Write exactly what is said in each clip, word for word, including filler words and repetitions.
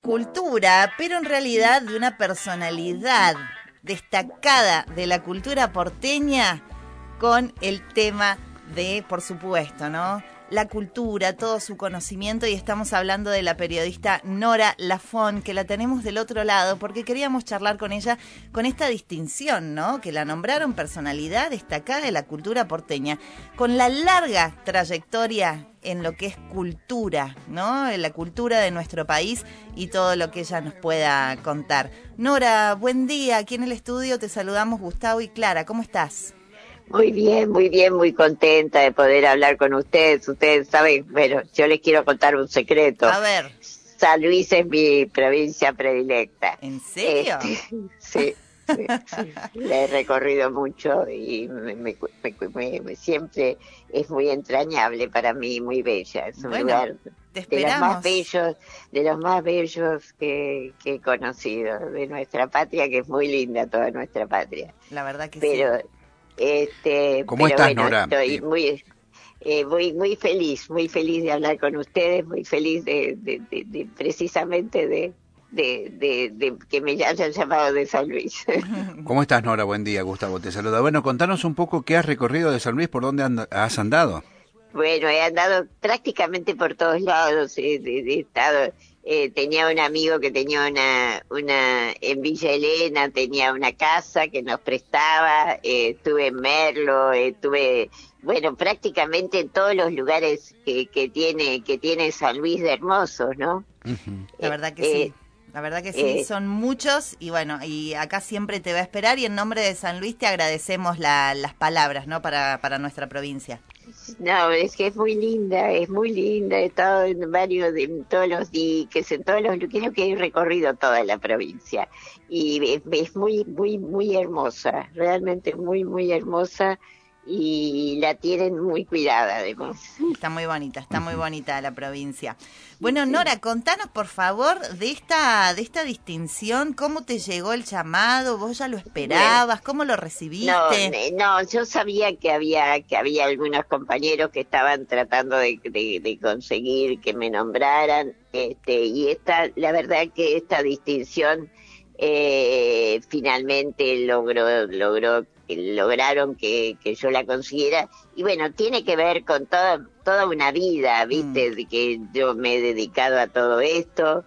cultura, pero en realidad de una personalidad destacada de la cultura porteña con el tema de, por supuesto, ¿no?, la cultura, todo su conocimiento, y estamos hablando de la periodista Nora Lafont, que la tenemos del otro lado, porque queríamos charlar con ella con esta distinción, ¿no?, que la nombraron personalidad destacada de la cultura porteña, con la larga trayectoria en lo que es cultura, ¿no?, en la cultura de nuestro país y todo lo que ella nos pueda contar. Nora, buen día, aquí en el estudio te saludamos Gustavo y Clara, ¿cómo estás? Muy bien, muy bien, muy contenta de poder hablar con ustedes. Ustedes saben, bueno, yo les quiero contar un secreto. A ver. San Luis es mi provincia predilecta. ¿En serio? Este, sí, sí, sí. La he recorrido mucho y me, me, me, me, siempre es muy entrañable para mí, muy bella. Es un bueno, lugar te de los más esperamos. bellos, de los más bellos que, que he conocido, de nuestra patria, que es muy linda toda nuestra patria. La verdad que Pero, sí. Este, ¿Cómo pero estás, bueno, Nora? estoy Sí. muy, eh, muy, muy feliz, muy feliz de hablar con ustedes, muy feliz de, de, de, de precisamente de, de, de, de que me hayan llamado de San Luis. ¿Cómo estás, Nora? Buen día, Gustavo, te saluda. Bueno, contanos un poco qué has recorrido de San Luis, por dónde and- has andado. Bueno, he andado prácticamente por todos lados, he, he, he estado... Eh, tenía un amigo que tenía una, una, en Villa Elena, tenía una casa que nos prestaba, eh, estuve en Merlo, eh, estuve, bueno, prácticamente en todos los lugares que, que tiene, que tiene San Luis de hermosos, ¿no? Uh-huh. La verdad que eh, sí. La verdad que sí, eh, son muchos y bueno, y acá siempre te va a esperar y en nombre de San Luis te agradecemos la, las palabras, ¿no?, para, para nuestra provincia. No, es que es muy linda, es muy linda, he estado en varios, en todos los diques, en todos los, creo que he recorrido toda la provincia y es, es muy, muy, muy hermosa, realmente muy, muy hermosa y la tienen muy cuidada además. Está muy bonita, está muy bonita la provincia. Bueno, Nora, contanos por favor de esta, de esta distinción, ¿cómo te llegó el llamado? ¿Vos ya lo esperabas? ¿Cómo lo recibiste? No, no, yo sabía que había que había algunos compañeros que estaban tratando de, de, de conseguir que me nombraran, este, y esta, la verdad que esta distinción eh, finalmente logró, logró, lograron que, que yo la consiguiera, y bueno, tiene que ver con toda, toda una vida, viste, mm. de que yo me he dedicado a todo esto,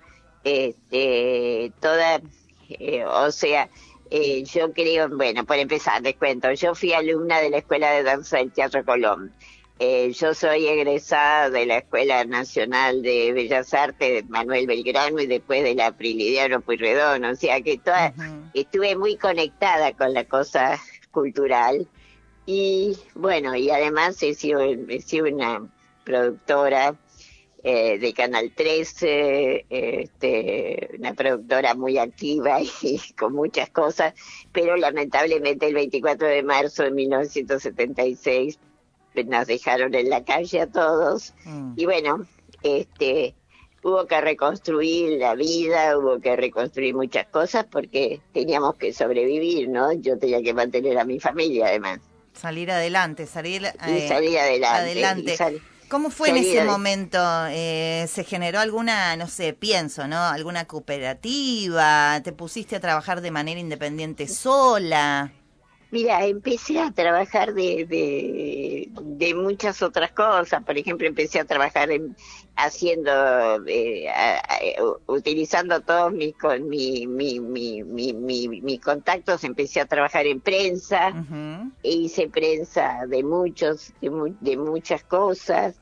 este, toda, eh, o sea, Eh, yo creo, bueno, por empezar, les cuento, yo fui alumna de la Escuela de Danza del Teatro Colón. Eh, yo soy egresada de la Escuela Nacional de Bellas Artes de Manuel Belgrano y después de la Prilidiano Pueyrredón, o sea que toda, uh-huh. estuve muy conectada con la cosa cultural y bueno, y además he sido, he sido una productora Eh, de Canal trece, eh, este, una productora muy activa y, y con muchas cosas, pero lamentablemente el veinticuatro de marzo de mil novecientos setenta y seis nos dejaron en la calle a todos, mm. y bueno, este, hubo que reconstruir la vida, hubo que reconstruir muchas cosas porque teníamos que sobrevivir, ¿no? Yo tenía que mantener a mi familia además. Salir adelante, salir, eh, y salir adelante. adelante. Y sal- ¿Cómo fue en ese momento? Eh, ¿Se generó alguna, no sé, pienso, ¿no? ¿Alguna cooperativa? ¿Te pusiste a trabajar de manera independiente sola? Mira, empecé a trabajar de, de, de muchas otras cosas. Por ejemplo, empecé a trabajar en, haciendo, eh, a, a, utilizando todos mis, con, mi, mi, mi, mi, mi, mis contactos, empecé a trabajar en prensa. Uh-huh. E hice prensa de muchos, de, mu- de muchas cosas.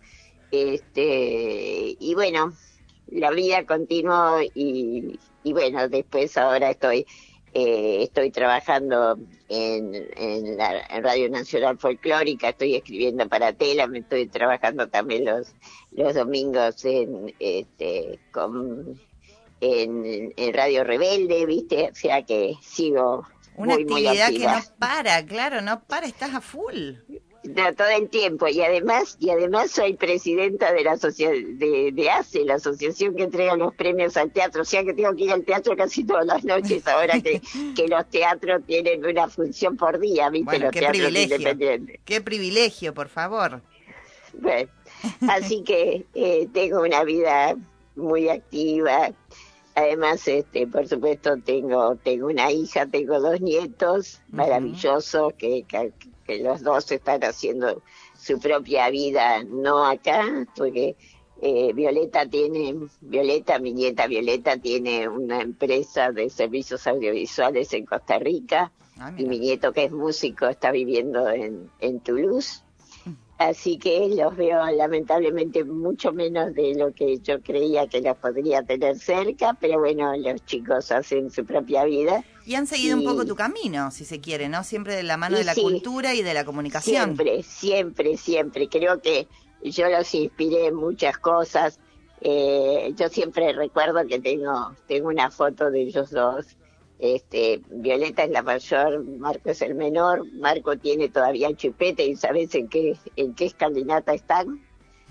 Este, y bueno, la vida continuó y, y bueno, después ahora estoy, eh, estoy trabajando en, en la en Radio Nacional Folclórica, estoy escribiendo para Tela, me estoy trabajando también los, los domingos en, este, con, en, en Radio Rebelde, ¿viste? O sea que sigo Una muy, muy activa. actividad que no para, claro, no para, estás a full. No, todo el tiempo, y además y además soy presidenta de la asocia- de, de A C E, la asociación que entrega los premios al teatro, o sea que tengo que ir al teatro casi todas las noches ahora que, que los teatros tienen una función por día, ¿viste? Bueno, los qué teatros privilegio, independientes. Qué privilegio, por favor. Bueno, así que eh, tengo una vida muy activa, Además, este, por supuesto, tengo tengo una hija, tengo dos nietos Ujú. maravillosos que, que, que los dos están haciendo su propia vida, no acá, porque eh, Violeta tiene, Violeta, mi nieta Violeta tiene una empresa de servicios audiovisuales en Costa Rica Ah, y mira. mi nieto que es músico está viviendo en, en Toulouse. Así que los veo lamentablemente mucho menos de lo que yo creía que los podría tener cerca, pero bueno, los chicos hacen su propia vida. Y han seguido un poco Y, tu camino, si se quiere, ¿no? Siempre de la mano de y la sí, cultura y de la comunicación. siempre, siempre, siempre. Creo que yo los inspiré en muchas cosas. Eh, yo siempre recuerdo que tengo, tengo una foto de ellos dos. Este, Violeta es la mayor, Marco es el menor. Marco tiene todavía chupete y ¿sabes en qué, en qué escalinata están?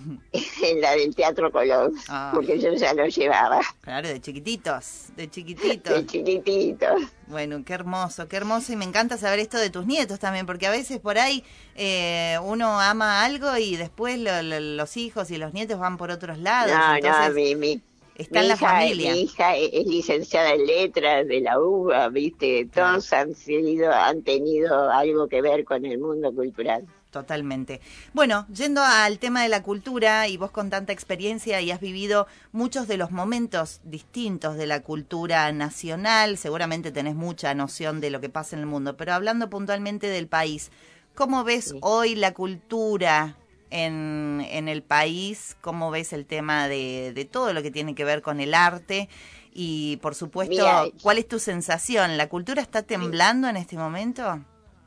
En la del Teatro Colón, Ah, porque yo ya lo llevaba claro, de chiquititos, de de chiquititos. chiquitito. Bueno, qué hermoso, qué hermoso y me encanta saber esto de tus nietos también, porque a veces por ahí eh, uno ama algo y después lo- lo- los hijos y los nietos van por otros lados, No, no, entonces mi, mi, está mi en la hija, familia. mi hija es, es licenciada en letras de la U B A, viste, Claro. todos han sido, han tenido algo que ver con el mundo cultural. Totalmente. Bueno, yendo al tema de la cultura, y vos con tanta experiencia y has vivido muchos de los momentos distintos de la cultura nacional, seguramente tenés mucha noción de lo que pasa en el mundo, pero hablando puntualmente del país, ¿cómo ves Sí. hoy la cultura en, en el país? ¿Cómo ves el tema de, de todo lo que tiene que ver con el arte? Y por supuesto, Mira, ¿cuál es tu sensación? ¿La cultura está temblando en este momento?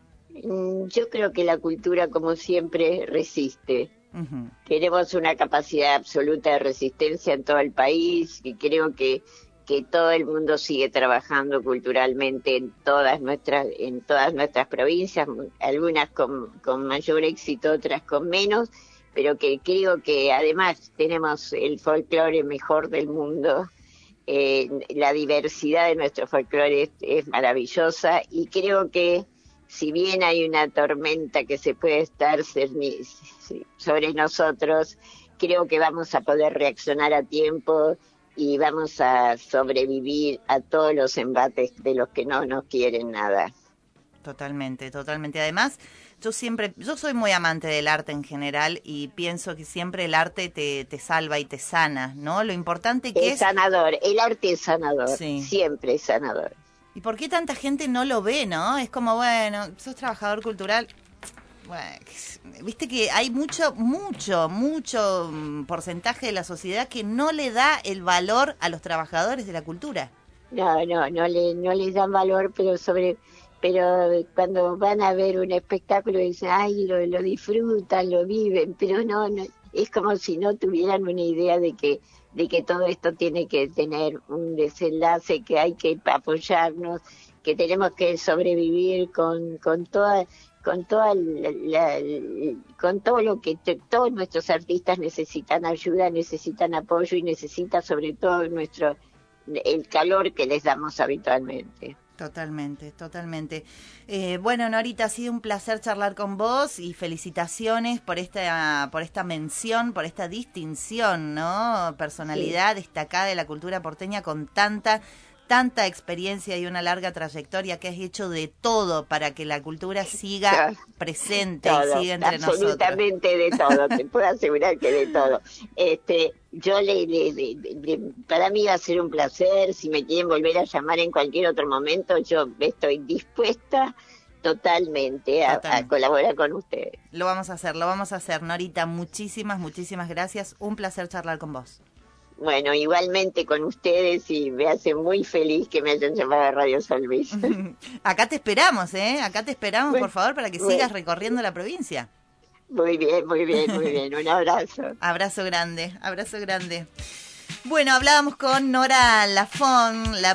mm, yo creo que la cultura, como siempre, resiste. Ujú. Tenemos una capacidad absoluta de resistencia en todo el país y creo que, que todo el mundo sigue trabajando culturalmente en todas nuestras, en todas nuestras provincias, algunas con, con mayor éxito, otras con menos, pero que creo que además tenemos el folclore mejor del mundo. Eh, la diversidad de nuestro folclore es, es maravillosa y creo que si bien hay una tormenta que se puede estar cerni- sobre nosotros, creo que vamos a poder reaccionar a tiempo y vamos a sobrevivir a todos los embates de los que no nos quieren nada. Totalmente, totalmente. Además, yo siempre, yo soy muy amante del arte en general y pienso que siempre el arte te, te salva y te sana, ¿no? Lo importante que Es es, sanador, el arte es sanador, sí. siempre es sanador. ¿Y por qué tanta gente no lo ve, no? Es como, bueno, sos trabajador cultural. Bueno, viste que hay mucho, mucho, mucho mm, porcentaje de la sociedad que no le da el valor a los trabajadores de la cultura. No, no, no le, no les dan valor, pero sobre, pero cuando van a ver un espectáculo dicen, ay, lo, lo disfrutan, lo viven, pero no, no, es como si no tuvieran una idea de que, de que todo esto tiene que tener un desenlace, que hay que apoyarnos, que tenemos que sobrevivir con, con toda, con toda la, la- con todo lo que t- todos nuestros artistas necesitan ayuda, necesitan apoyo y necesitan sobre todo nuestro el calor que les damos habitualmente. Totalmente, totalmente. Eh, bueno, Norita, ha sido un placer charlar con vos y felicitaciones por esta, por esta mención, por esta distinción, ¿no? Personalidad Sí. destacada de la cultura porteña con tanta, tanta experiencia y una larga trayectoria que has hecho de todo para que la cultura siga Todo, presente y todo, siga entre nosotros. absolutamente de todo, te puedo asegurar que de todo. Este, yo le, le- le- le- para mí va a ser un placer, si me quieren volver a llamar en cualquier otro momento, yo estoy dispuesta totalmente a, a Totalmente. colaborar con ustedes. Lo vamos a hacer, lo vamos a hacer. Norita, muchísimas, muchísimas gracias. Un placer charlar con vos. Bueno, igualmente con ustedes y me hace muy feliz que me hayan llamado a Radio San Luis. Acá te esperamos, ¿eh? Acá te esperamos, Bueno, por favor, para que bueno. sigas recorriendo la provincia. Muy bien, muy bien, muy bien. Un abrazo. Abrazo grande, abrazo grande. Bueno, hablábamos con Nora Lafón, la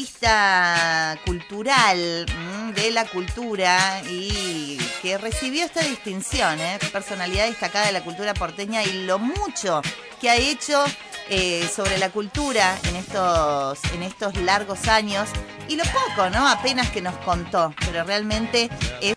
periodista cultural mm, de la cultura y que recibió esta distinción, ¿eh? Personalidad destacada de la cultura porteña y lo mucho que ha hecho eh, sobre la cultura en estos, en estos largos años y lo poco, ¿no? Apenas que nos contó, pero realmente es